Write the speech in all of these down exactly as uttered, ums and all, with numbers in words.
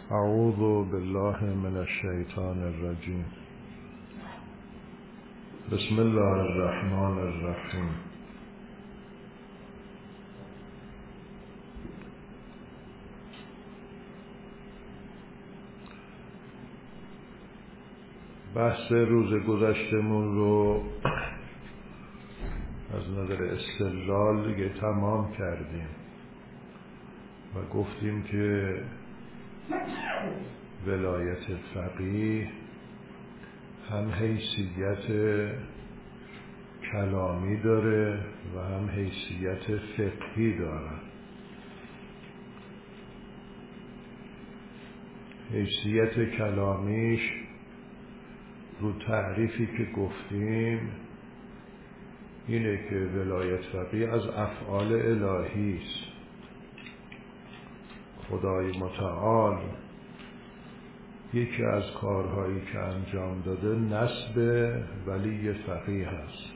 اعوذ بالله من الشیطان الرجیم. بسم الله الرحمن الرحیم. بحث روز گذشتمون رو از نظر استدلال دیگه تمام کردیم و گفتیم که ولایت فقیه هم حیثیت کلامی داره و هم حیثیت فقهی داره. حیثیت کلامیش رو تعریفی که گفتیم اینه که ولایت فقیه از افعال الهی است. خدای متعال یکی از کارهایی که انجام داده نصب ولی فقیه هست.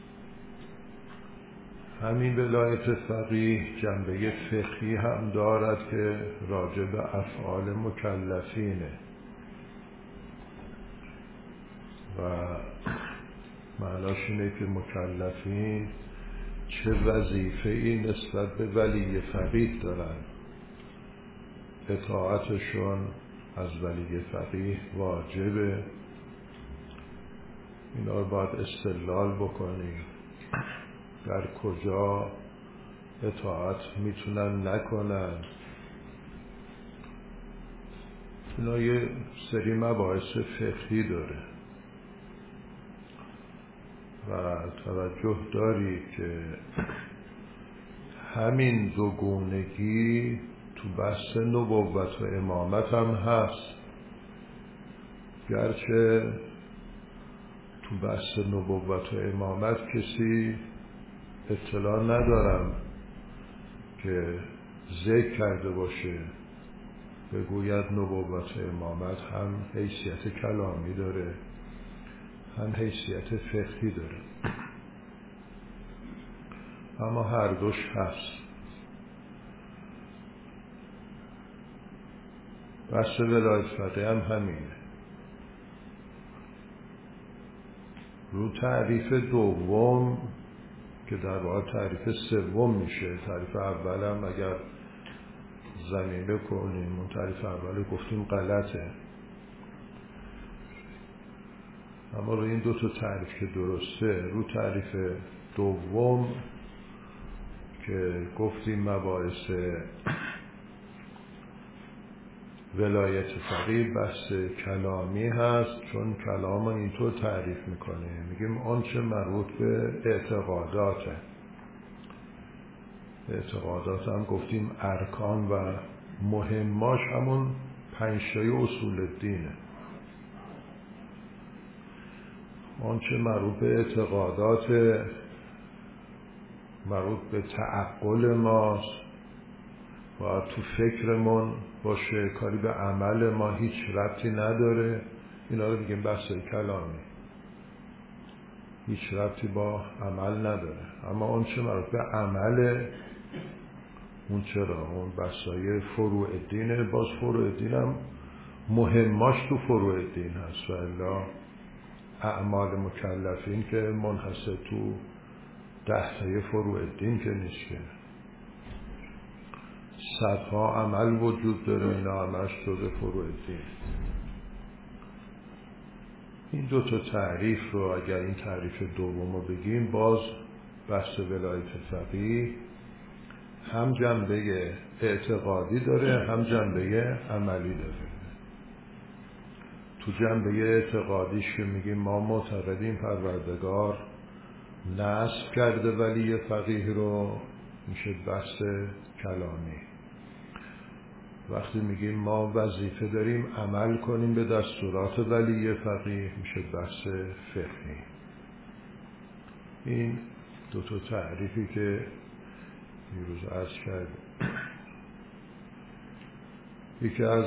همین ولایت فقیه جنبه فقهی هم دارد که راجع به افعال مکلفینه و معناش اینه که مکلفین چه وظیفه‌ای نسبت به ولی فقیه دارن. اطاعتشون از ولی فقیه واجبه. اینا رو باید استدلال بکنیم در کجا اطاعت میتونن نکنن. اینا یه سری مباحث فقهی داره و توجه داری که همین دوگونگی تو بحث نبوت و امامت هم هست، گرچه تو بحث نبوت و امامت کسی اطلاع ندارم که ذکر کرده باشه بگوید نبوت و امامت هم حیثیت کلامی داره هم حیثیت فقهی داره، اما هر دوش هست. بحث ولایت فقیه هم همینه. رو تعریف دوم که در واقع تعریف سوم میشه، تعریف اول هم اگر زمینه کنیم اون تعریف اول گفتیم غلطه، اما رو این دو تا تعریف که درسته، رو تعریف دوم که گفتیم مباحث ولایت فقیه بحث کلامی هست، چون کلام اینطور تعریف میکنه، میگیم آنچه مربوط به اعتقاداته. اعتقادات هم گفتیم ارکان و مهماش همون پنجتای اصول دینه. آنچه مربوط به اعتقادات مربوط به تعقل ماست، باید تو فکرمون باشه، کاری به عمل ما هیچ ربطی نداره. اینا رو بگیم بحث کلامی، هیچ ربطی با عمل نداره. اما اون چه مربوط به عمله، اون چرا اون بحثای فروع دینه. باز فروع دین هم مهماش تو فروع دین هست و الا اعمال مکلفین که منحصر تو دهتای فروع دین که نیست، که صدها عمل وجود داره، اینا همش جزء فروع دین. این دو تا تعریف رو اگر این تعریف دوم رو بگیم، باز بحث ولایت فقیه هم جنبه اعتقادی داره هم جنبه عملی داره. تو جنبه اعتقادیش که میگیم ما معتقدیم پروردگار نصب کرده ولی فقیه رو، میشه بحث کلامی. وقتی میگیم ما وظیفه داریم عمل کنیم به دستورات ولی فقیه، میشه بحث فقهی. این دو تا تعریفی که دیروز عرض کردیم. یکی از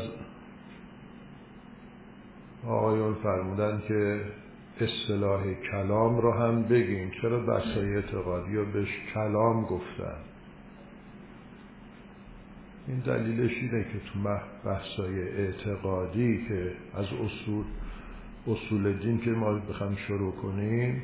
آقایون فرمودن که اصطلاح کلام رو هم بگیم، چرا بحثای اعتقادی رو بهش کلام گفتن. این دلیلش اینه که تو بحثای اعتقادی که از اصول اصول دین که ما بخوایم شروع کنیم،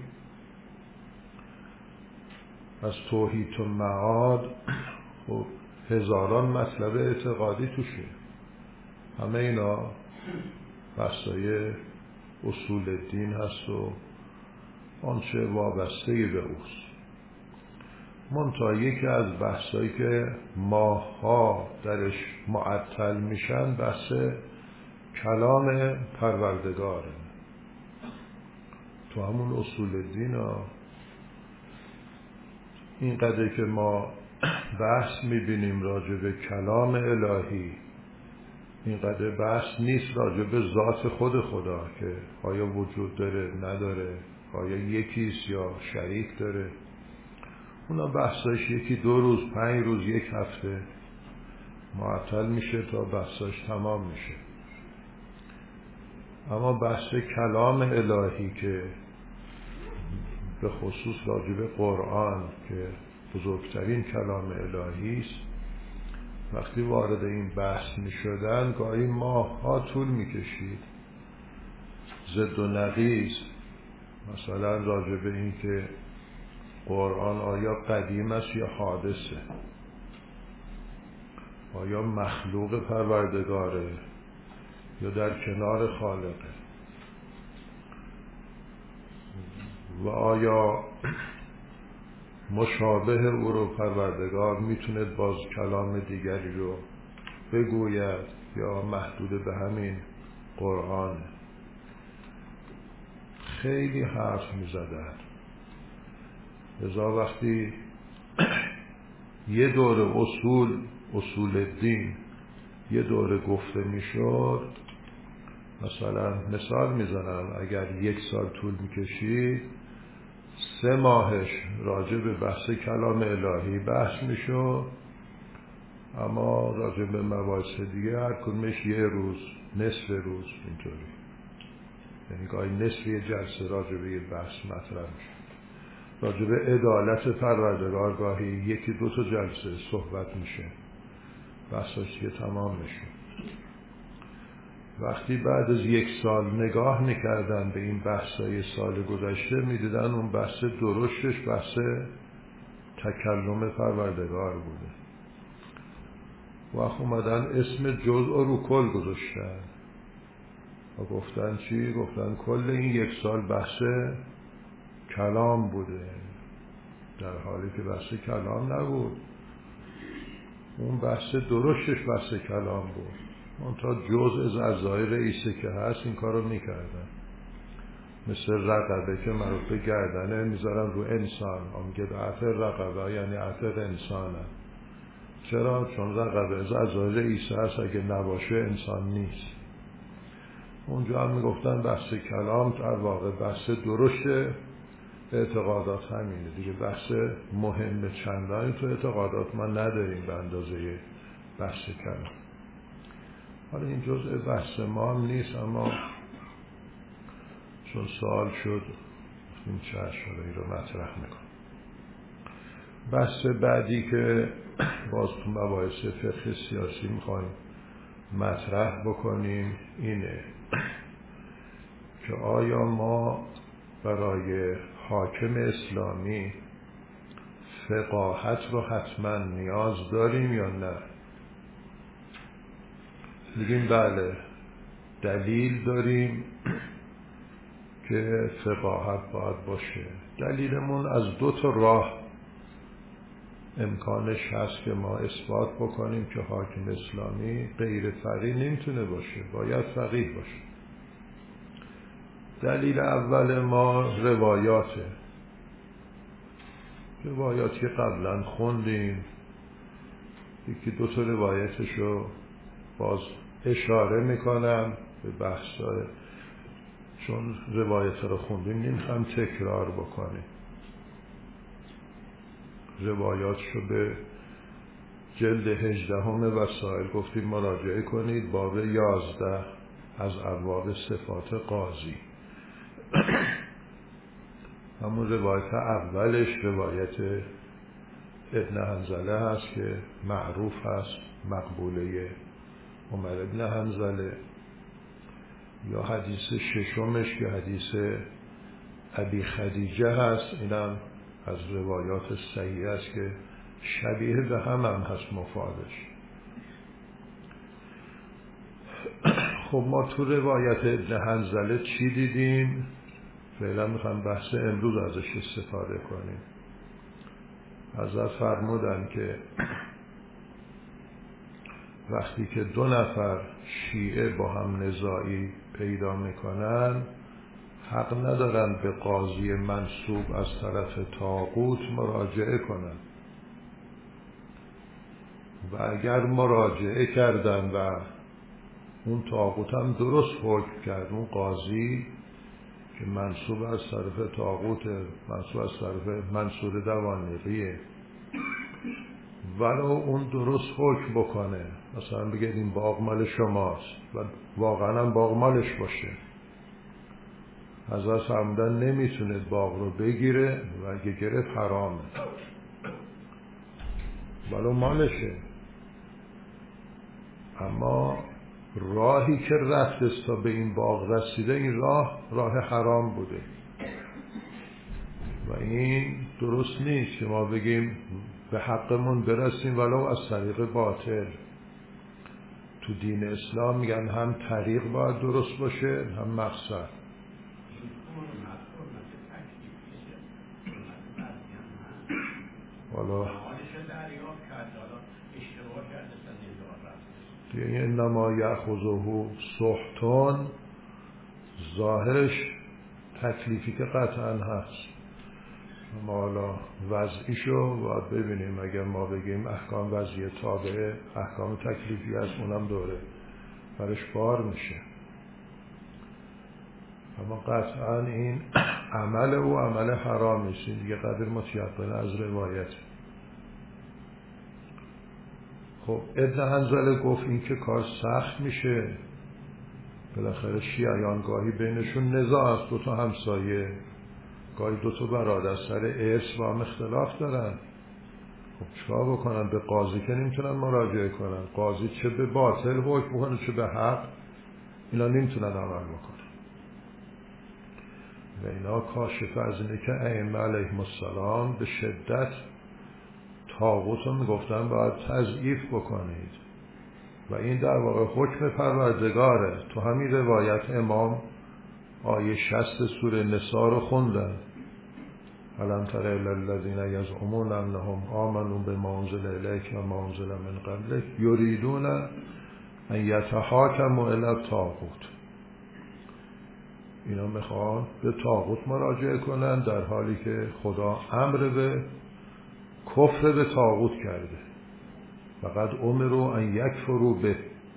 از توحید و معاد، خب هزاران مطلب اعتقادی توشه. همه اینا بحثای اصول دین هست و آنچه وابسته به اوست. منتها یکی از بحثایی که ماها درش معطل میشن بحث کلام پروردگاره. تو همون اصول دین ها اینقدر که ما بحث میبینیم راجع به کلام الهی، اینقدر بحث نیست راجع به ذات خود خدا که آیا وجود داره نداره، آیا یکیست یا شریک داره. اونا بحثاش یکی دو روز، پنج روز، یک هفته معطل میشه تا بحثاش تمام میشه. اما بحث کلام الهی که به خصوص راجع به قرآن که بزرگترین کلام الهی است، وقتی وارد این بحث می شدن گاهی ماها طول می کشید. ضد و نقیض، مثلا راجع به این که قرآن آیا قدیم است یا حادثه، آیا مخلوق پروردگاره یا در کنار خالقه، و آیا مشابه او رو پروردگار میتونه باز کلام دیگری رو بگوید یا محدود به همین قرآن. خیلی حرف میزدن. لذا وقتی یه دور اصول اصول دین یه دور گفته میشد، مثلا مثال میزنم اگر یک سال طول میکشید، سه ماهش راجع به بحث کلام الهی بحث میشد، اما راجع به مباحث دیگه هر کدومش یه روز، نصف روز، اینطوری. یعنی گاهی نصف یه جلسه راجع به یه بحث مطرح میشه. راجع به عدالت پروردگار گاهی یکی دو تا جلسه صحبت میشه، بحثاش که تمام میشه. وقتی بعد از یک سال نگاه میکردن به این بحثای سال گذشته، میدیدن اون بحث درشتش بحث تکلم پروردگار بوده. وقت اومدن اسم جزء رو کل گذاشتن و گفتن چی؟ گفتن کل این یک سال بحث کلام بوده، در حالی که بحث کلام نبود. اون بحث درشتش بحث کلام بود. منتها جزء از اعضای رئیسه که هست این کار رو میکردن. مثل رقبه که مربوط به گردنه میذارن رو انسان، میگه عطر رقبه یعنی عطر انسانه. چرا؟ چون رقبه از اعضای رئیسه هست، اگه نباشه انسان نیست. اونجا هم میگفتن بحث کلام در واقع بحث درشت اعتقادات همینه دیگه. بحث مهم چندانی تو اعتقادات ما نداریم به اندازه بحث کلام. حالا این جزء بحث ما هم نیست، اما چون سوال شد این چشم رو این رو مطرح میکنم. بحث بعدی که باز تو مباحث فقه سیاسی میخوایم مطرح بکنیم اینه که آیا ما برای حاکم اسلامی فقاهت رو حتما نیاز داریم یا نه؟ میگیم بله، دلیل داریم که فقاهت باید باشه. دلیلمون از دو تا راه امکانش هست که ما اثبات بکنیم که حاکم اسلامی غیر فقیه نمیتونه باشه، باید فقیه باشه. دلیل اول ما روایاته، روایاتی که قبلا خوندیم، یکی دو تا روایتشو باز اشاره میکنم به بحثای، چون روایت رو خوندیم نمیخوام تکرار بکنیم. روایاتشو به جلد هجدهم وسائل گفتیم مراجعه کنید، باب یازده از ابواب صفات قاضی. همون روایت اولش روایت ابن حنظله هست که معروف هست، مقبوله عمر ابن حنظله، یا حدیث ششمش که حدیث ابی خدیجه هست، اینم از روایات صحیح است که شبیه به هم هم هست مفادش. خب ما تو روایت ابن حنظله چی دیدیم؟ فعلا میخوام بحث امروز ازش استفاده کنیم. حضرت فرمودن که وقتی که دو نفر شیعه با هم نزاعی پیدا میکنن، حق ندارن به قاضی منصوب از طرف طاغوت مراجعه کنن، و اگر مراجعه کردن و اون طاغوت هم درست حکم کرد، اون قاضی که منصوب از طرف طاغوت، منصوب از طرف منصور دوانقیه، ولو اون درست حکم بکنه، مثلا بگید این باغ مال شماست و واقعا هم باغ مالش باشه، حضرت فرمودن نمیتونه باغ رو بگیره و اگه گرفت حرامه، ولو مالشه. اما راهی که رفت است تا به این باغ رسیده، این راه راه حرام بوده و این درست نیست که ما بگیم به حقمون برسیم ولو از طریق باطل. تو دین اسلام میگن هم طریق باید درست باشه هم مقصد. والا دیگه انما یأخذه سحتون، ظاهرش تکلیفی که قطعا هست، اما حالا وضعیشو باید ببینیم. اگر ما بگیم احکام وضعی تابعه، احکام تکلیفی هست، اونم دوره برش بار میشه. اما قطعا این عمل او عمل حرامی است، دیگه قدر متیقن از روایت. خب ابن حنظله گفت این که کار سخت میشه، بالاخره شیعیان گاهی بینشون نزاع است، دو تا همسایه، گاهی دو تا برادر سر ارث با هم اختلاف دارن. خب چیکار بکنن؟ به قاضی که نمیتونن مراجعه کنن، قاضی چه به باطل حکم بکنه چه به حق، اینا نمیتونن عمل بکنن. و اینا کاشف از اینه که ائمه علیهم السلام به شدت طاغوت رو میگفتن باید تضعیف بکنید و این در واقع حکم پروردگاره. تو همین روایت امام آیه شصت سوره نساء رو خوندن، الم تر الی الذین یزعمون انهم آمنوا بما انزل الیک و ما انزل من قبلک یریدون ان یتحاکموا الی الطاغوت. اینا میخوان به طاغوت مراجعه کنن در حالی که خدا امر به کفر به طاغوت کرده، فقط امروا ان یکفروا به.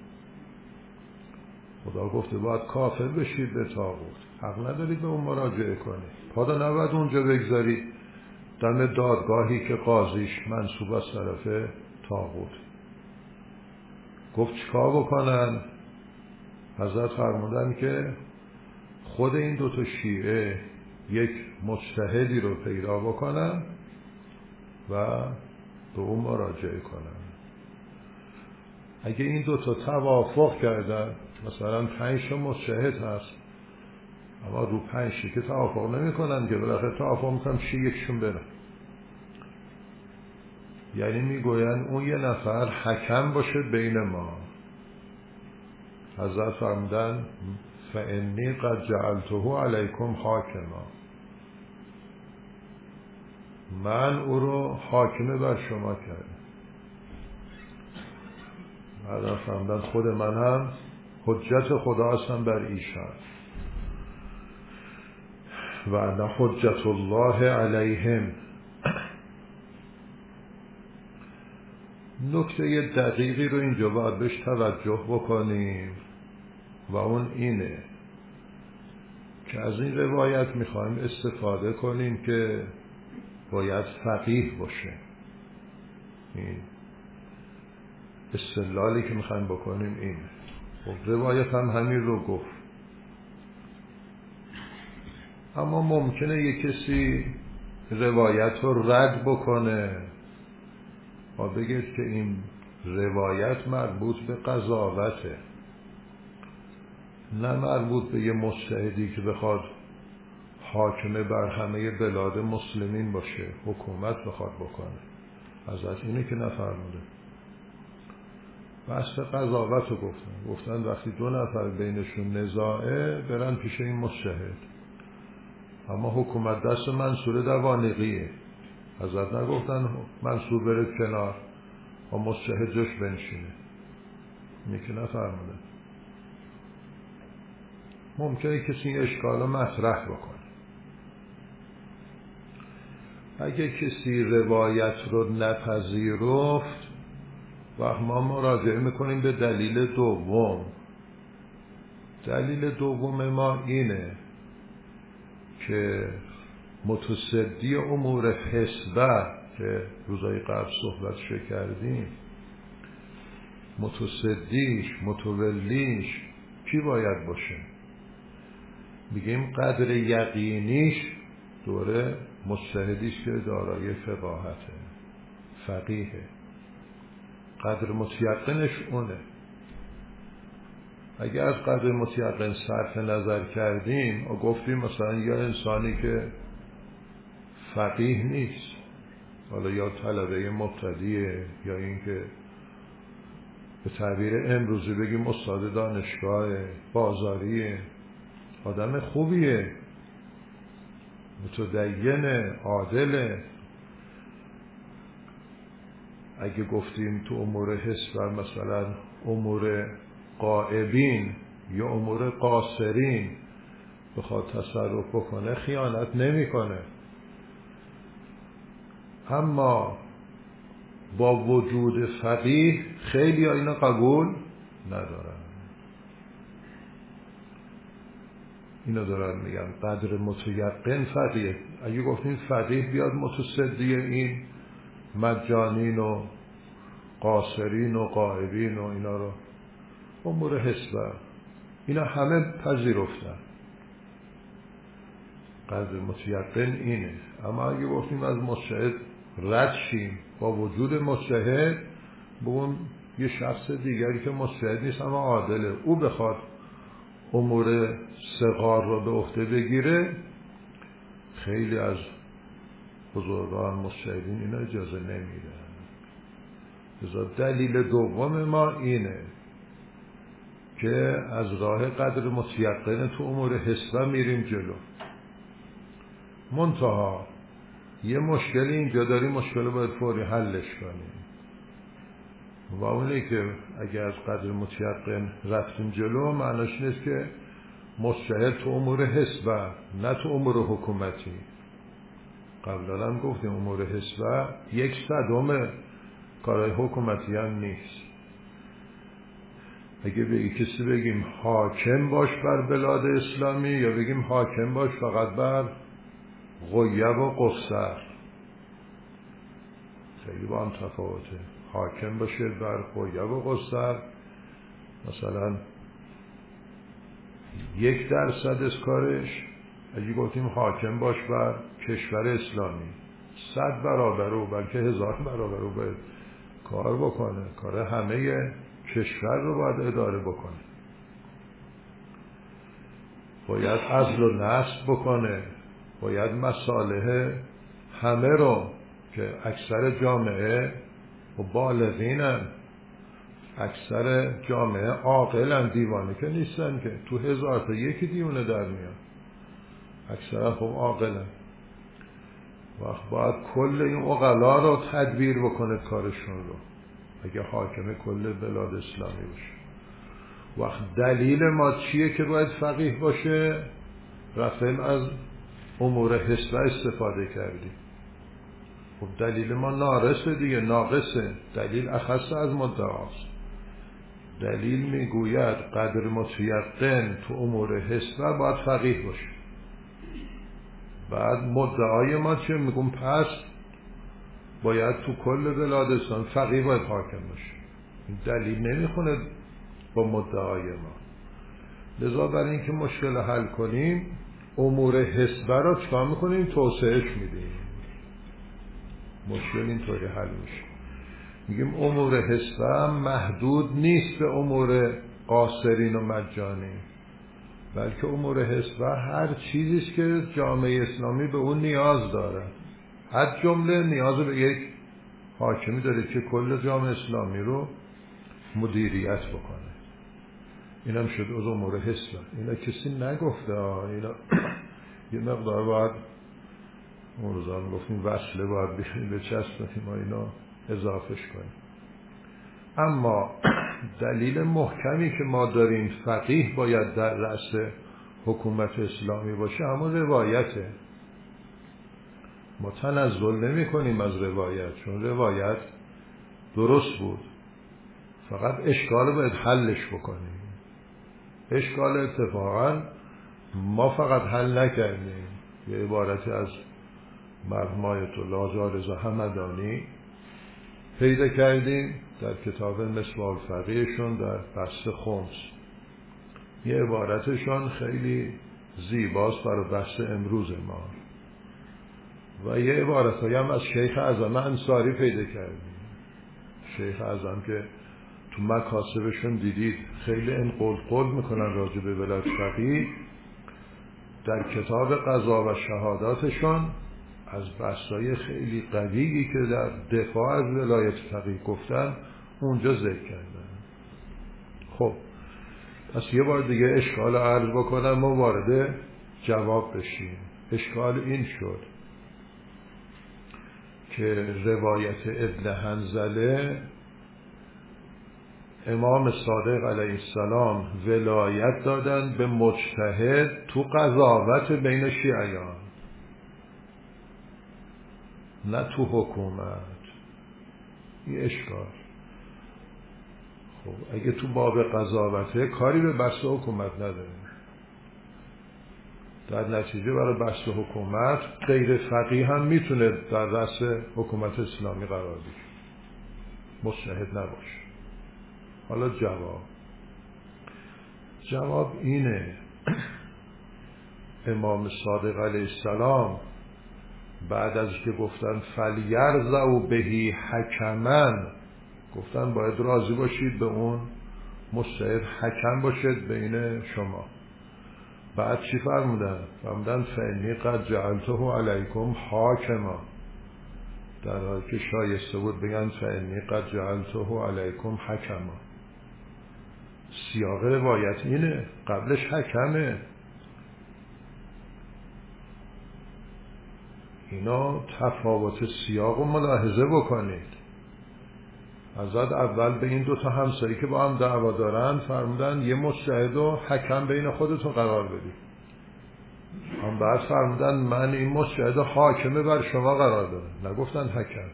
خدا گفته باید کافر بشید به طاغوت، حق ندارید به اون مراجعه کنید، پادا نباید اونجا بگذارید دم دادگاهی که قاضیش منصوب از طرف طاغوت. گفت چیکار بکنن؟ حضرت فرمودن که خود این دوتا شیعه یک مجتهدی رو پیدا بکنن و به اون مراجعه کنن. اگه این دوتا توافق کردن، مثلا پنج تا مجتهد هست اما رو پنج شی که توافق نمی کنن که بالاخره توافق میکنن چی یکشون برن، یعنی میگوین اون یه نفر حکم باشه بین ما. حضرت فرمودن فانی قد جعلته علیکم حاکما، من او رو حاکمه بر شما کردم. حضرت فرمودن خود من هم حجت خدا هستم بر ایشان و انا حجت الله علیهم. نکته دقیقی رو اینجا باید بهش توجه بکنیم و اون اینه که از این روایت میخوایم استفاده کنیم که باید فقیه باشه. این استدلالی که میخوایم بکنیم اینه. خب روایت هم همین رو گفت، اما ممکنه یک کسی روایت رو رد بکنه ما بگید که این روایت مربوط به قضاوته، نه مربوط به یه مجتهدی که بخواد حاکمه بر همه بلاد مسلمین باشه، حکومت بخواد بکنه. حضرت اینه که نفرموده. بحث قضاوت رو گفتن گفتن وقتی دو نفر بینشون نزاعه برن پیش این مجتهد، اما حکومت دست منصور دوانقیه. حضرت نگفتن منصور بره کنار و مجتهد جوش بنشینه، اینه که نفرموده. ممکنه کسی این اشکال رو مطرح بکنه. اگه کسی روایت رو نپذیرفت و ما مراجعه میکنیم به دلیل دوم. دلیل دوم ما اینه که متصدی امور حسبه که روزای قبل صحبتش کردیم، متصدیش متولیش کی باید باشه؟ میگیم قدر یقینیش دوره مجتهدیش که دارای فقاهته، فقیهه. قدر متیقنش اونه. اگر از قدر متیقن صرف نظر کردیم و گفتیم مثلا یا انسانی که فقیه نیست، حالا یا طلبه مبتدیه یا اینکه به تعبیر امروزی بگیم استاد دانشگاه، بازاریه، آدم خوبیه، متدینه، عادله. اگه گفتیم تو امور حس و مثلا امور غائبین یا امور قاصرین بخواد تصرف بکنه خیانت نمیکنه. اما با وجود فقیه خیلی ها اینو قبول ندارن. اینو دارن میگن قدر متیقن فقیه. اگه گفتیم فقیه بیاد متصدی این مجانین و قاصرین و غائبین و اینا رو امور حسبه، اینا همه پذیرفتن. قدر متیقن اینه. اما اگه گفتیم از مجتهد رد شیم با وجود مجتهد، بگون یه شخص دیگری که مجتهد نیست اما عادله، او بخواد امور صغار رو به عهده بگیره، خیلی از بزرگان مجتهدین اینا اجازه نمیدن. لذا دلیل دوم ما اینه که از راه قدر متیقن تو امور حسبه میریم جلو. منتها یه مشکلی اینجا داریم، مشکل باید فوری حلش کنیم و اونه که اگه از قدر متیقن رفتیم جلو معناش نیست که مجتهد تو امور حسبه نه تو امور حکومتی. قبلا هم گفتیم امور حسبه یک صدم کارهای حکومتی هم نیست. اگه بگی کسی بگیم حاکم باش بر بلاد اسلامی یا بگیم حاکم باش فقط بر غیب و قصر، خیلی با هم تفاوته. حاکم باشه بر غیب و قصر، مثلا یک درصد از کارش، اگه گفتیم حاکم باش بر کشور اسلامی، صد برابر و بلکه هزار برابر رو باید کار بکنه، کار همه کشور رو باید اداره بکنه، باید عدل و نصب بکنه، باید مصالح همه رو که اکثر جامعه و بالغینن، اکثر جامعه عاقلن، دیوانه که نیستن که تو هزار تا یکی دیونه در میان، اکثر خب عاقلن. وقت باید کل این عقلا رو تدبیر بکنه کارشون رو اگه حاکم کل بلاد اسلامی باشه. وقت دلیل ما چیه که باید فقیه باشه؟ رفتیم از امور حسبه استفاده کردیم. خب دلیل ما نارسه دیگه، ناقصه. دلیل اخص از مدعاست. دلیل میگوید قدر متیقن تو امور حسبه باید فقیه باشه. بعد مدعای ما چه میگم؟ پس باید تو کل بلاد اسلام فقیه باید حاکم باشه. این دلیل نمیخونه با مدعای ما. لذا برای اینکه مشکل حل کنیم امور حسبه رو چکار میکنیم؟ توسعهش میدیم. مشکل اینطوری حل میشه. میگیم امور حسبه محدود نیست به امور قاصرین و مجانی، بلکه امور حسبه هر چیزیست که جامعه اسلامی به اون نیاز داره. هر جمله نیاز به یک حاکمی داره که کل جامعه اسلامی رو مدیریت بکنه. اینم شد از امور حسبه. اینا کسی نگفته، اینا یه مقدار باید اون روزا میگفتیم وصله باید بشیم به چسب ما اینا اضافهش کنیم. اما دلیل محکمی که ما داریم فقیه باید در رأس حکومت اسلامی باشه اما روایته. ما تنزل نمی کنیم از روایت، چون روایت درست بود، فقط اشکال باید حلش بکنیم. اشکال اتفاقا ما فقط حل نکردیم. یه عبارتی از مرحوم آیت الله جالزا همدانی پیدا کردیم در کتاب مصباح الفقیهشون در بحث خمس. یه عبارتشون خیلی زیباست برای بحث امروز ما و یه عبارتایی هم از شیخ اعظم انصاری پیدا کردیم. شیخ اعظم که تو مکاسبشون دیدید خیلی انقل قل میکنن راجع به ولایت فقیه، در کتاب قضا و شهاداتشون از بحثای خیلی قویی که در دفاع از ولایت فقیه گفتن اونجا ذکر کردن. خب پس یه بار دیگه اشکال عرض بکنم ما وارد جواب بشیم. اشکال این شد که روایت ابن حنظله امام صادق علیه السلام ولایت دادن به مجتهد تو قضاوت بین شیعیان، نه تو حکومت. این اشکال. خب اگه تو باب قضاوته کاری به بحث حکومت نداره، در نتیجه برای بحث حکومت غیر فقیه هم میتونه در رأس حکومت اسلامی قرار بگیره، مجتهد نباشه. حالا جواب جواب اینه امام صادق علیه السلام بعد از که گفتن فلیرضوا بهی حکما، گفتن باید راضی باشید به اون مجتهد حکم باشد بین شما. بعد چی فرمودن؟ فرمودن فانی قد جعلته علیکم حاکما، در حالی که شایسته بود بگن فانی قد جعلته علیکم حکما. سیاق روایت اینه، قبلش حکمه. اینا تفاوت سیاق رو ملاحظه بکنید. حضرت اول به این دوتا همسایی که با هم دعوا دارن فرمودن یه مجتهد و حکم بین خودتون قرار بدید. هم بعد فرمودن من این مجتهد و حاکمه بر شما قرار دادم، نگفتن حکم.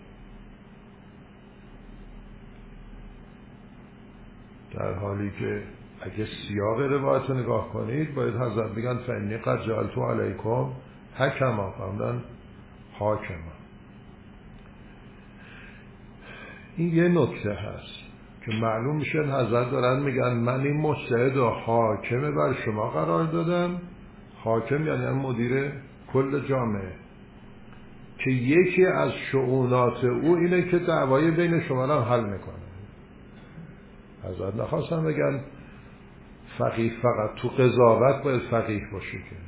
در حالی که اگه سیاق روایت رو نگاه کنید باید حضرت بگن فانی قد جعلت علیکم حکما، فرمودن حاکما. این یه نکته هست که معلوم میشه حضرت دارن میگن من این مجتهد و حاکمه بر شما قرار دادم. حاکم یعنی مدیر کل جامعه که یکی از شؤونات او اینه که دعوای بین شما رو حل میکنه. حضرت نخواستن بگن فقیه فقط تو قضاوت باید فقیه باشه که،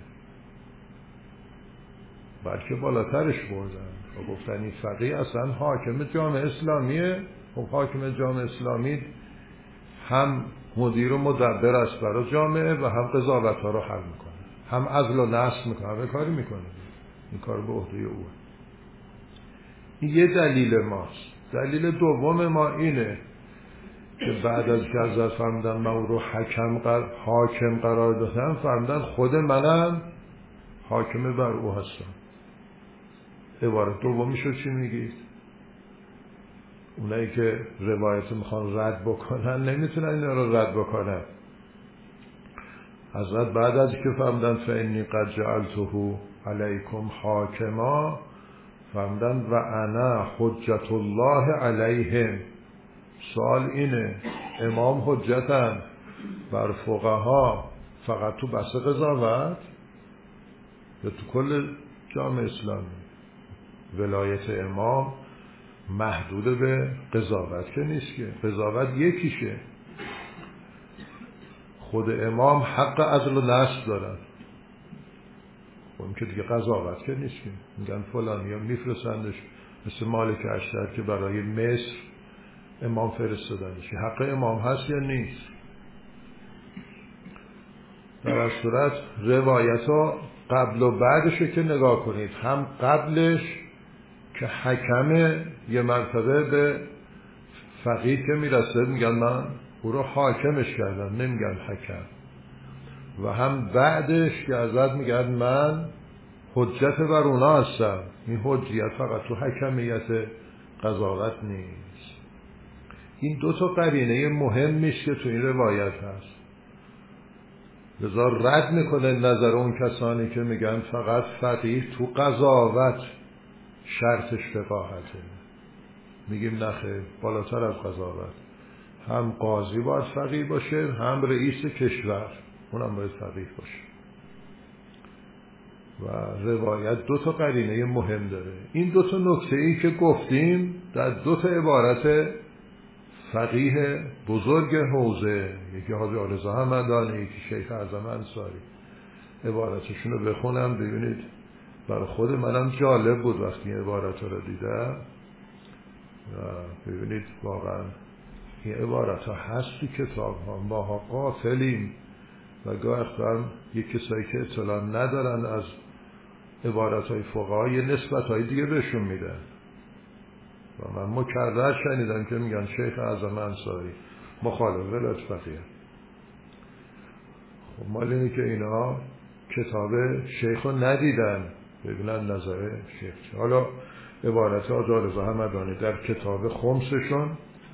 بلکه بالاترش بردن و گفتن این فقیه اصلا حاکم جامعه اسلامیه. خب حاکم جامعه اسلامی هم مدیر و مدبر است برای جامعه و هم قضاوت ها رو حل میکنه، هم عدل و نصب میکنه، همه کاری میکنه. این کار به عهده اوه. این یه دلیل ماست. دلیل دوم ما اینه که بعد از که حضرت فرمودن من او رو حکم قر... حاکم قرار دادم، فرمودن خود منم حاکم بر او هستم. عبارت دومی شد چی میگید؟ اونایی که روایت میخوان رد بکنن نمیتونن این رو رد بکنن. حضرت بعد از که فرمودن فانی قد جعلته علیکم حاکما، فرمودن و انا حجت الله علیهم. سوال اینه امام حجتن بر فقها فقط تو بحث قضاوت یا تو کل جامعه اسلامی؟ ولایت امام محدود به قضاوت که نیست که، قضاوت یکیشه. خود امام حق عدل و نصب دارن، اون که دیگه قضاوت که نیست که. میگن فلانی یا میفرستندش، مثل مالک اشتر که برای مصر امام فرستادنش، حق امام هست یا نیست؟ در از صورت روایت ها قبل و بعدش که نگاه کنید، هم قبلش که حکم یه مرتبه به فقیه که میرسه میگن من او رو حاکمش کردم، نمیگن حکم، و هم بعدش که ازت میگن من حجت بر اونا هستم. این حجیت فقط تو حکمیت قضاوت نیست. این دو تا قرینه مهم میشه که تو این روایت هست، لذا رد میکنه نظر اون کسانی که میگن فقط فقیه تو قضاوت شرطش فقاهته. میگیم نخیر، بالاتر از قضاوت هم قاضی باید فقیه باشه، هم رئیس کشور اونم باید فقیه باشه. و روایت دو تا قرینه مهم داره. این دو تا نکته ای که گفتیم در دو تا عبارت فقیه بزرگ حوزه، یکی حاجی آرزو همدانی، یکی شیخ اعظم انصاری، عبارتشون رو بخونم ببینید. برای خود منم جالب بود وقتی این عبارت رو دیدم و ببینید واقعا این عبارت ها هست تو کتاب ها، ماها غافلیم و گاه اخترم یک کسایی که اطلاع ندارن از عبارت های فقها یه نسبت های دیگه بهشون میدن. و من مکرر شنیدم که میگن شیخ اعظم انصاری مخالف ولایت فقیه. خب مال اینه که اینا کتاب شیخ رو ندیدن ببینن نظر شیخ چه. حالا عبارت حاجی آرزو همدانی در کتاب خمسشون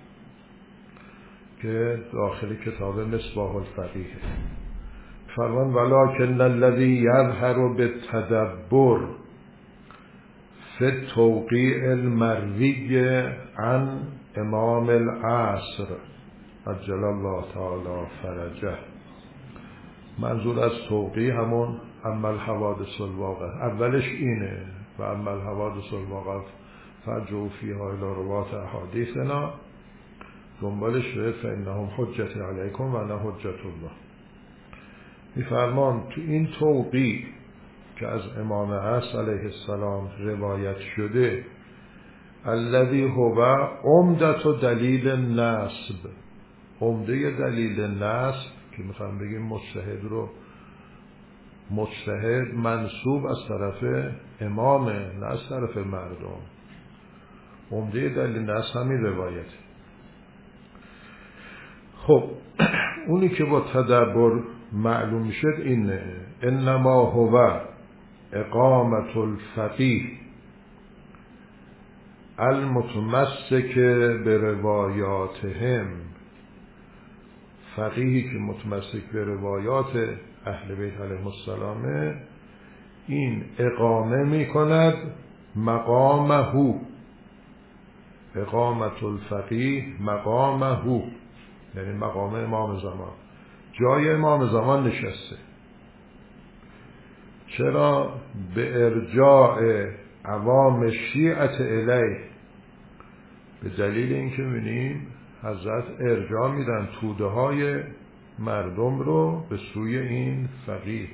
که داخل کتاب مصباح الفقیه فرمان ولکن الذی یظهر بالتدبر فی التوقیع المروی عن امام العصر عجل الله تعالی فرجه. منظور از توقیع همون اما الحوادث الواقع اولش اینه، و اما الحوادث الواقع فرجعوا فیها الی رواة احادیثنا، دنبالش به فانهم حجت علیکم و انا حجت الله. میفرمان تو این توقیع که از امام عصر علیه السلام روایت شده، الذی هو عمدة دلیل نسب، عمده دلیل نسب که میخوام بگیم مجتهد رو مجتهد منسوب از طرف امام نه از طرف مردم، عمده دلیل نسب همین روایت. خب اونی که با تدبر معلوم شد اینه، انما هو اقامت الفقیه المتمسک به روایاتهم، فقیهی که متمسک به روایات اهل بیت علیهم السلام این اقامه می کند مقامه، اقامت الفقیه مقامه یعنی مقام امام زمان، جای امام زمان نشسته. چرا؟ به ارجاع عوام شیعت الیه، به دلیل اینکه می‌بینیم حضرت ارجاع میدن توده های مردم رو به سوی این فقیه،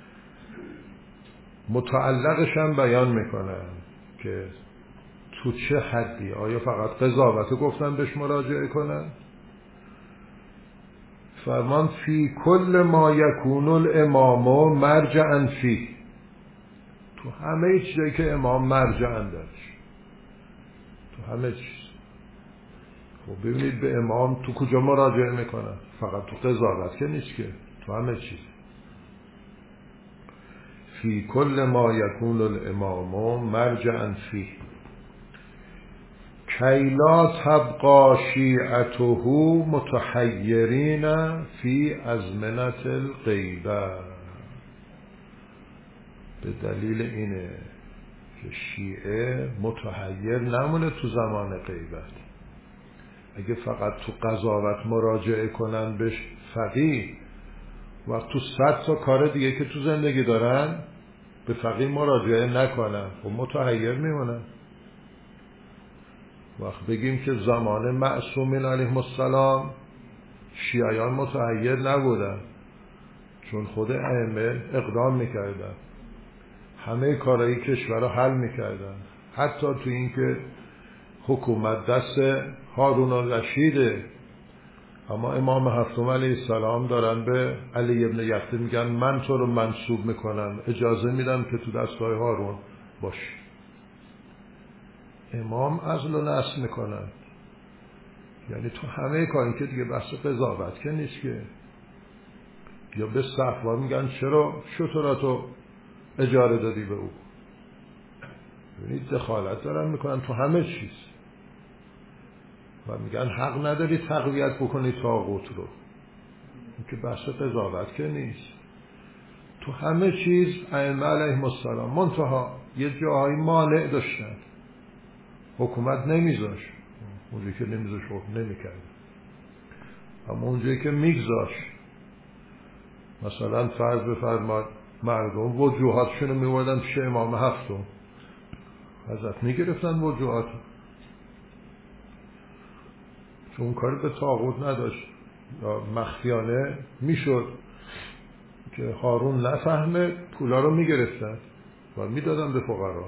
متعلقش هم بیان میکنن که تو چه حدی، آیا فقط قضاوت گفتن بهش مراجعه کنن؟ فرمان فی کل ما یکون الامام مرجعا فی، تو همه چیزی که امام مرجعا داشت، تو همه چیز. خب ببینید به امام تو کجا مراجعه میکنن؟ فقط تو قضاوت که نیست که، تو همه چیز. فی کل ما یکون الامام مرجعا فی کی لا تبقى شیعته متحیرین فی ازمنة الغیبه، به دلیل اینه که شیعه متحیر نمونه تو زمان غیبت. اگه فقط تو قضاوت مراجعه کنن بهش فقیه، و تو صد تا کار دیگه که تو زندگی دارن به فقیه مراجعه نکنن و متحیر میمونن. وقت بگیم که زمان معصومین علیهم السلام شیعیان متحیر نبودن، چون خود ائمه اقدام میکردن، همه کارهای کشور رو حل میکردن، حتی تو این که حکومت دست هارون الرشیده، اما امام هفتم علیه السلام دارن به علی ابن یحیی میگن من تو رو منصوب میکنم، اجازه میدم که تو دستگاه هارون باشی. امام عزل و نصب میکنن، یعنی تو همه کاری که دیگه بحث قضاوت که نیست که. یا به صحبا میگن چرا شطراتو اجاره دادی به او، یعنی دخالت دارن میکنن تو همه چیز و میگن حق نداری تقویت بکنی طاغوت رو. این که بحث قضاوت که نیست. تو همه چیز ائمه علیهم السلام، منتها یه جاهای مانع داشتن، حکومت نمیذاش، اونجایی که نمیذاش حکم نمیکرد، اما اونجایی که میگذاش، مثلا فرض بفرماد مردم وجوهاتشون رو میوردن پیش امام هفتم، ازت میگرفتن وجوهات، چون اون کاری به طاغوت نداشت، یا مخفیانه میشد که هارون نفهمه، پولا رو میگرفتن و میدادن به فقرا،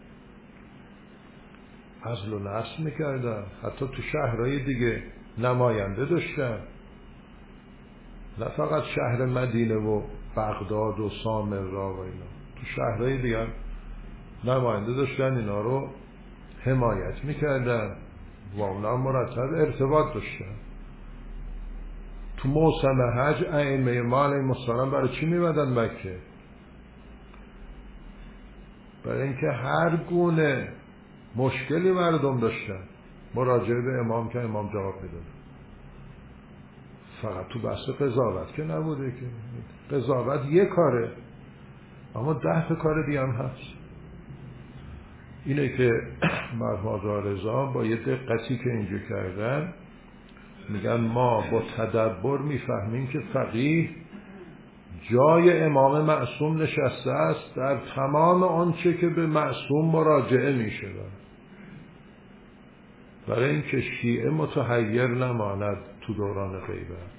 عزل و نصب میکردن. حتی تو شهرهای دیگه نماینده داشتن، نه فقط شهر مدینه و بغداد و سامرا و اینا، تو شهرهای دیگه نماینده داشتن، اینا رو حمایت میکردن و اونا مرتب ارتباط داشتن. تو موسم حج ائمه ما علیهم السلام برای چی میمدن مکه؟ برای اینکه هر گونه مشکلی مردم داشتن مراجعه به امام که امام جواب میداد. فقط تو بحث قضاوت که نبوده، که قضاوت یه کاره، اما ده تا کار دیگه هم هست. اینه که مرحوم آقا رضا با یه دقتی که اینجا کردن میگن ما با تدبر میفهمیم که فقیه جای امام معصوم نشسته است در تمام آنچه که به معصوم مراجعه میشه، برای اینکه شیعه متحیر نماند تو دوران غیبت.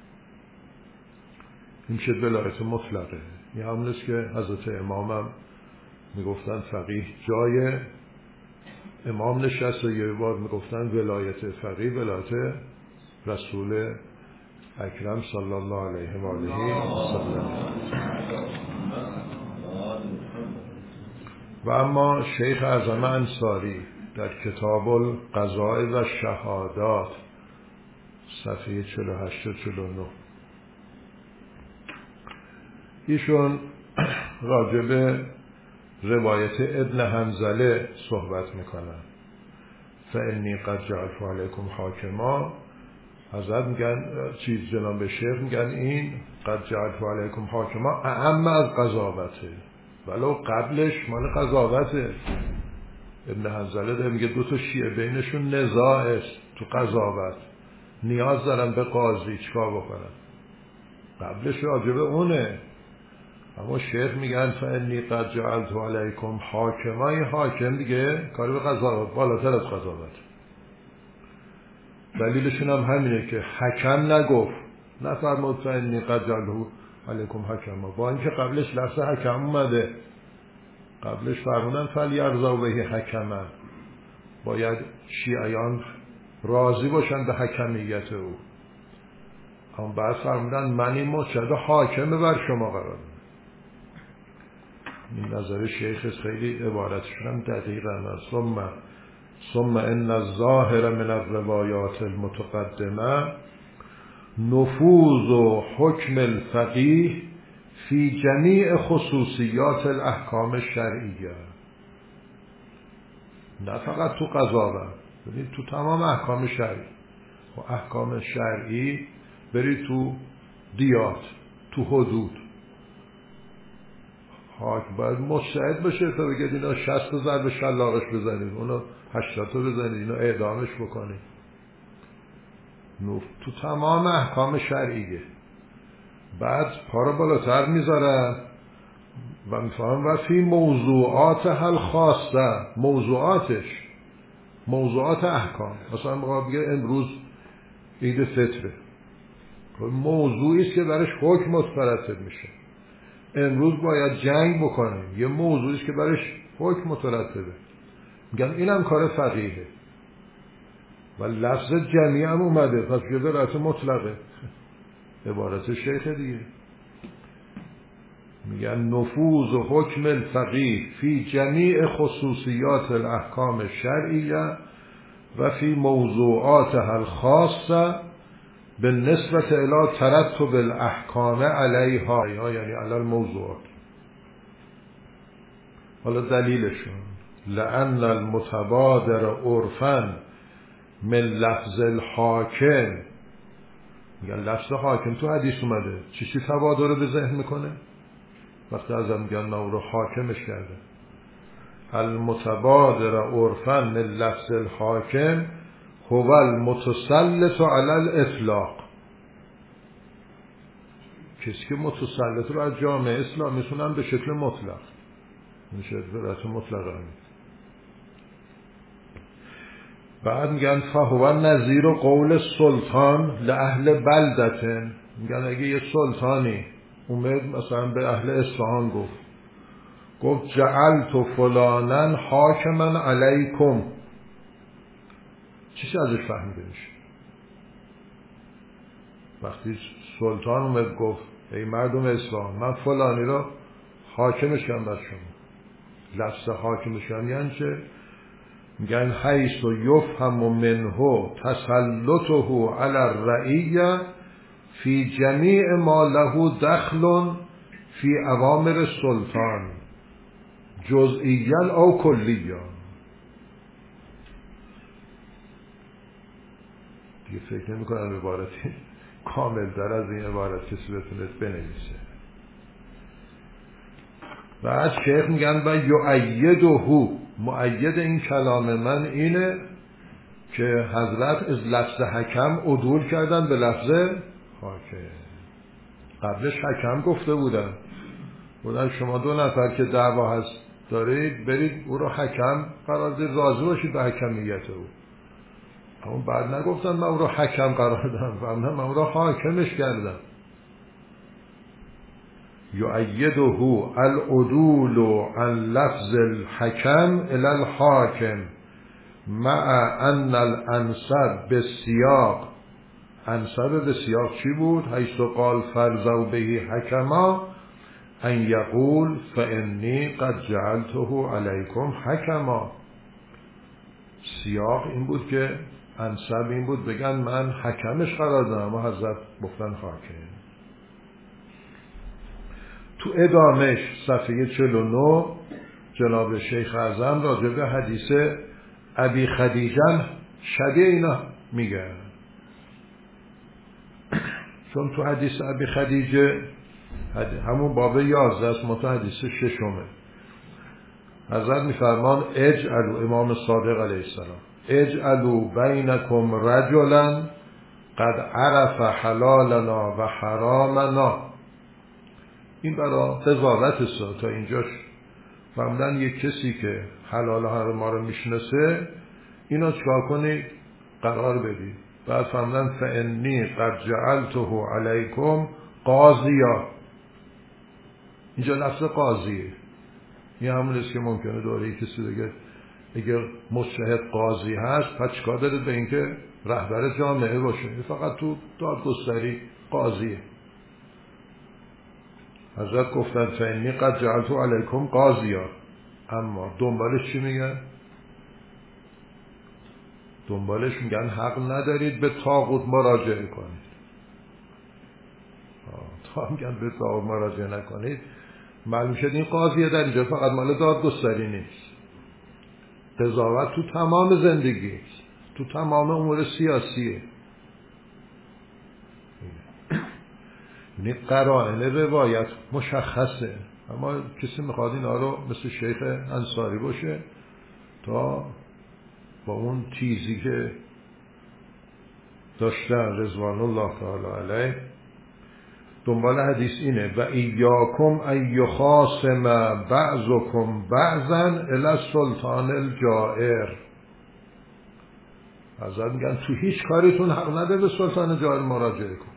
این شد ولایت مطلقه. این همون است که حضرت امام هم میگفتن فقیه جای امام نشسته، یه بار میگفتن ولایت فقیه ولایت رسول اکرم صلی الله علیه و آله و سلم. و اما شیخ اعظم انصاری در کتاب القضاء و شهادات صفحه چهل و هشت و چهل و نه ایشون راجع به روایت ابن حنظله صحبت میکنن. فانی قد جعلت علیکم حاکما، حضرت میگن چیز جناب شیخ میگن این قد جعلت علیکم حاکما اعم از قضاوته، ولو قبلش مال قضاوته. ابن حنظله داره میگه دو تا شیعه بینشون نزاع است تو قضاوت، نیاز دارن به قاضی، چیکار بکنن؟ قبلش راجبه اونه. اما شیخ میگن فانی قد جعلت علیکم حاکما، این حاکم دیگه کاری به قضاوت بالاتر از قضاوت. دلیلشون هم همینه که حکم نگفت، نفرمود فانی قد جعلت علیکم حکما، با اینکه قبلش لفظ حکم اومده، قبلش فرمودن فلیرضوا به حکما، باید شیعیان راضی باشن به حکمیت او. اما بعد فرمودن من این مشهد حاکم بر شما قرار. این نظر شیخ خیلی عبارتشون هم دقیقا است. ثم ثم ان الظاهر من الروایات المتقدمه نفوذ و حکم الفقیه فی جمیع خصوصیات الاحکام الشرعیه. نه فقط تو قضاوت، ببین تو تمام احکام شرعی. و احکام شرعی بری تو دیات، تو حدود، حاکم باید مجتهد بشه تا بگید اینا شصت ضرب شلاقش بزنید، اونا هشتاد بزنید، اینا اعدامش بکنید. تو تمام احکام شرعیه. بعد پا رو بالاتر میذارن و میفهمن و فی موضوعات حل خاصه، موضوعاتش موضوعات احکام. مثلا ما بگه امروز عید فطره، موضوعی است که برش حکم مترتب میشه. امروز باید جنگ بکنیم، یه موضوعی است که برش حکم مترتبه. میگن اینم کار فقیهه و لفظ جمعی هم اومده، پس یه ولایت مطلقه، عبارت شیخ دیگه. میگن نفوذ و حکم الفقیه فی جمیع خصوصیات الاحکام الشرعیه و فی موضوعاتها الخاصه بالنسبه الی ترتب الاحکام علیها، یعنی علی الموضوعات. حالا دلیلشون لأن المتبادر عرفا من لفظ الحاکم، میگن لفظ حاکم تو حدیث اومده، چی چی تبادر به ذهن میکنه؟ وقتی ازم میگن من او رو حاکمش کرده. المتبادر عرفا من لفظ الحاکم هو المتسلط علی الاطلاق. کسی که متسلط رو از جامعه اسلام میسونن به شکل مطلق، میشه ولایت مطلقه. بعد میگن فهو نظیر قول سلطان لأهل بلدتن، میگن اگه یه سلطانی اومد مثلا به اهل اصفهان گفت گفت جعلت فلانن حاکما علیکم، چیزی ازش فهمیده میشه؟ وقتی سلطان اومد گفت ای مردم اصفهان من فلانی رو حاکمش کردم بر شما، لفظ حاکمش کردم یعنی چه؟ میگن حیث و یفهم منه تسلطه علی الرعیه فی جمیع ما له دخل فی اوامر سلطان جزئیاً او کلیاً. دیگه فکر نمی کنم عبارتی کامل در از این عبارت کسی بتونه بنویسه. بعد شیخ میگن و یؤیده، مؤید این کلام من اینه که حضرت از لفظ حکم عدول کردن به لفظ حاکم. قبلش حکم گفته بودن بودن شما دو نفر که دعوا هست دارید برید او رو حکم قرار دید، راضی باشید به حکمیت او. اما بعد نگفتن من او رو حکم قرار دادم و من او رو حاکمش کردم. یؤیده العدول عن لفظ الحکم الی الحاکم مع ان الانسب بالسیاق. انسب بالسیاق چی بود؟ حیث قال فرضوا به حکما ان یقول فانی قد جعلته علیکم حکما. سیاق این بود که انسب این بود بگن من حکمش قرار دادم و حضرت گفتن حاکم. تو ادامش صفحه چهل و نه جناب شیخ اعظم راجع به حدیث ابی خدیجه شبیه اینا میگن، چون تو حدیث ابی خدیجه همون باب یازده است، متا حدیث ششمه. حضرت میفرمان اجعلوا، امام صادق علیه السلام، اجعلوا بینکم رجلا قد عرف حلالنا و حرامنا. این برای قضاوت است. تا اینجاش فهمدن یک کسی که حلال و حرام ما رو میشناسه اینو چکار کنید؟ قرار بدید. بعد فهمدن فانی قد جعلته علیکم قاضیا. اینجا لفظ قاضیه. این همون است که ممکنه دوره کسی بگه اگر مجتهد قاضی هست پس چکار دارید به اینکه رهبر جامعه باشه؟ فقط تو دادگستری قاضیه. حضرت گفتن فانی قد جعلت علیکم قاضیا، اما دنبالش چی میگن؟ دنبالش میگن حق ندارید به طاغوت مراجعه کنید. تا میگن به طاغوت مراجعه نکنید معلوم شد این قاضیه در اینجا فقط مال دادگستری نیست، قضاوت تو تمام زندگی است، تو تمام امور سیاسیه. یعنی قرائن روایت مشخصه، اما کسی میخواد اینا رو مثل شیخ انصاری باشه تا با اون چیزی که داشتن رضوان الله تعالی علیه دنبال حدیث اینه و ایاکم ان یخاصم بعضکم بعضا الی السلطان الجائر. حضرت میگن تو هیچ کاریتون حق نده به سلطان جاهل مراجعه کن.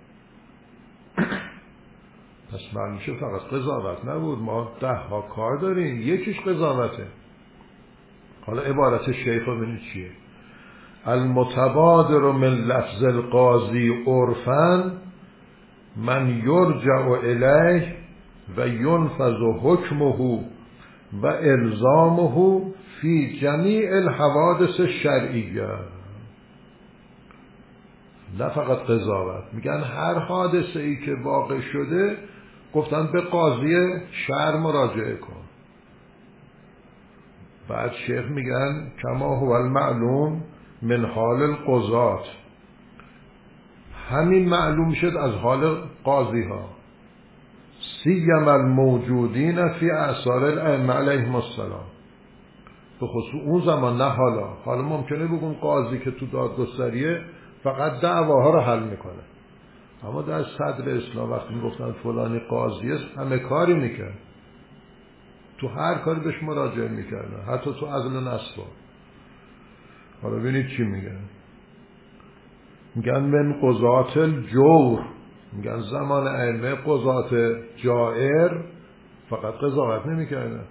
پس معلوم شد فقط قضاوت نبود، ما ده ها کار داریم، یکیش قضاوته. حالا عبارت شیخ رو ببینید چیه؟ المتبادر من لفظ القاضی عرفاً من یرجع الیه و ینفذ حکمه و الزامه فی جمیع الحوادث الشرعیه. نه فقط قضاوت، میگن هر حادثه ای که واقع شده گفتن به قاضی شرع مراجعه کن. بعد شیخ میگن کما هو المعلوم من حال القضات، همین معلوم شد از حال قاضی ها، سیم الموجودین فی اعصار الائمه علیهم السلام، به خصوص اون زمان، نه حالا. حالا ممکنه بگم قاضی که تو دادگستریه فقط دعواها رو حل میکنه، اما در صدر اسلام وقتی میگفتن فلانی قاضی است همه کاری میکرد، تو هر کاری بهش مراجعه میکردن، حتی تو عدل و نصب. حالا ببینید چی میگن، میگن من قضات الجور، میگن زمان ائمه قضات جائر فقط قضاوت نمیکردن.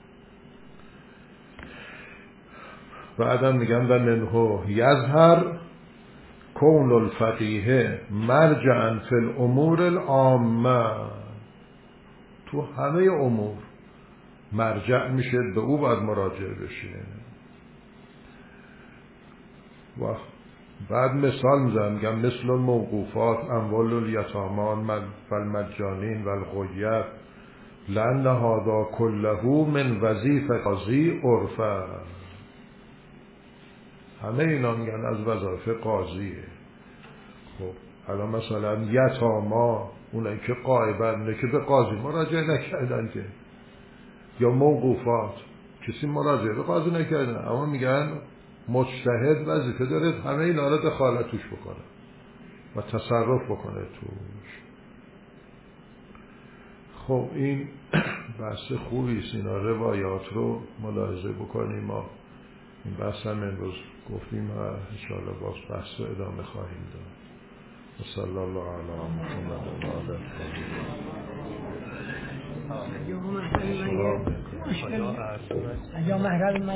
بعدم میگن و منه یظهر کون الفقیه مرجعا فی الامور العامه، تو همه امور مرجع میشه، به او باید مراجعه بشه. و بعد مثال میزنم، میگم مثل الموقوفات اموال الیتامان والمجانین والغیب لأن هذا كله من وظیفه قاضی عرفه. همه اینا میگن از وظایف قاضیه. خب الان مثلا یتاما، اونایی که غایبن که به قاضی مراجعه نکردن که، یا موقوفات کسی مراجعه به قاضی نکردن، اما میگن مجتهد وظیفه داره همه اینا رو دخالت توش بکنه و تصرف بکنه توش. خب این بحث خوبی است، اینا روایات رو ملاحظه بکنیم. ما این بحث هم امروز گفتیم و انشاءالله باز بحث رو ادامه خواهیم داد. و صلی الله علی محمد و آله الطاهرین.